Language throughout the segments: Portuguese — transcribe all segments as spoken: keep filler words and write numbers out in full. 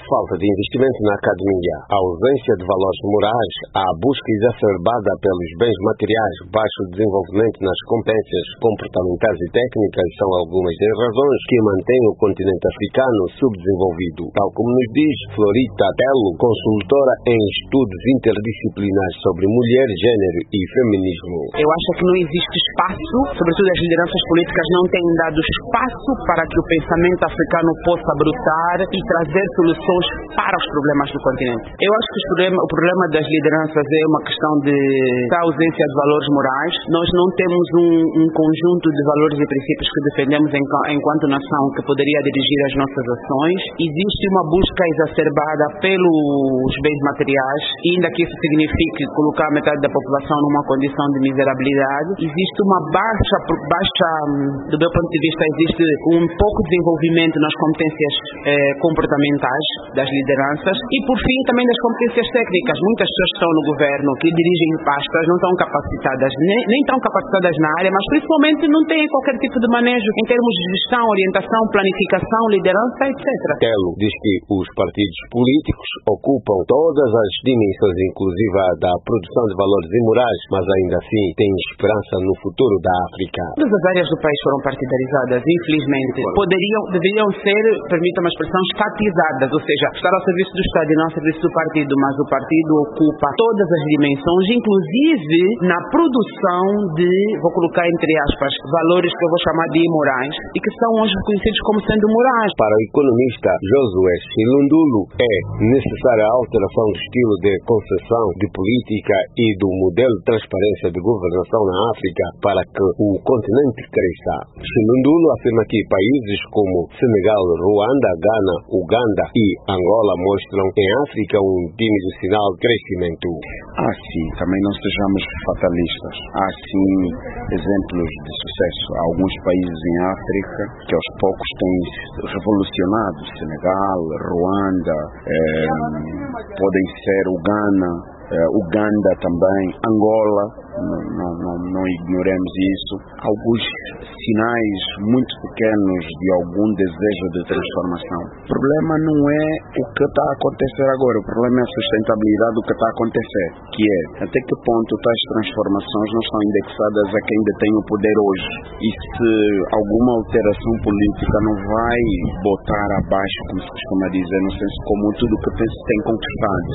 falta de investimento na academia, a ausência de valores morais, a busca exacerbada pelos bens materiais, baixo desenvolvimento nas competências comportamentais e técnicas são algumas das razões que mantêm o continente africano subdesenvolvido, tal como nos diz Florita Telo, consultora em estudos interdisciplinares sobre mulher, gênero e feminismo. Eu acho que não existe espaço, sobretudo as lideranças políticas não têm dado espaço para que o pensamento africano possa brotar e trazer soluções para os problemas do continente. Eu acho que o problema, o problema das lideranças é uma questão de ausência de valores morais. Nós não temos um, um conjunto de valores e princípios que defendemos enquanto nação que poderia dirigir as nossas ações. Existe uma busca exacerbada pelos bens materiais, ainda que isso signifique colocar metade da população numa condição de miserabilidade. Existe uma baixa, baixa do meu ponto de vista, existe um pouco desenvolvimento nas competências eh, comportamentais das lideranças e, por fim, também das competências técnicas. Muitas pessoas que estão no governo, que dirigem pastas, não estão capacitadas, nem, nem estão capacitadas na área, mas principalmente não têm qualquer tipo de manejo em termos de gestão, orientação, planificação, liderança, etcétera. Telo diz que os partidos políticos ocupam todas as dimensões, inclusive a da produção de valores e morais, mas ainda assim têm esperança no futuro da África. Todas as áreas do país foram partidarizadas, infelizmente. Poderiam, deveriam ser, permitam uma expressão, estatizadas, ou seja, estar ao serviço do Estado e não ao serviço do partido, mas o partido ocupa todas as dimensões, inclusive na produção de, vou colocar entre aspas, valores que eu vou chamar de imorais e que são hoje reconhecidos como sendo morais. Para o economista Josué Chilundulo, é necessária a alteração do estilo de concessão de política e do modelo de transparência de governação na África para que o continente cresça. Chilundulo afirma que países como Senegal, Ruanda, Ghana, Uganda e Angola mostram em África um tímido sinal de crescimento. Há sim, também não sejamos fatalistas. Há sim exemplos de sucesso. Há alguns países em África que aos poucos têm revolucionado. Senegal, Ruanda, eh, podem ser o Ghana, eh, Uganda também, Angola, não, não, não, não ignoremos isso. Alguns sinais muito pequenos de algum desejo de transformação. O problema não é o que está a acontecer agora, o problema é a sustentabilidade do que está a acontecer, que é até que ponto tais transformações não estão indexadas a quem detém o poder hoje e se alguma alteração política não vai botar abaixo, como se costuma dizer, no senso comum, tudo o que tem conquistado,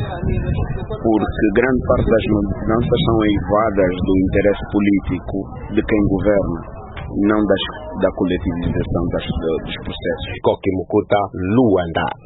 porque grande parte das mudanças são eivadas do interesse político de quem governa, não das, da coletivização das, dos processos. Koki Mukuta, Luanda.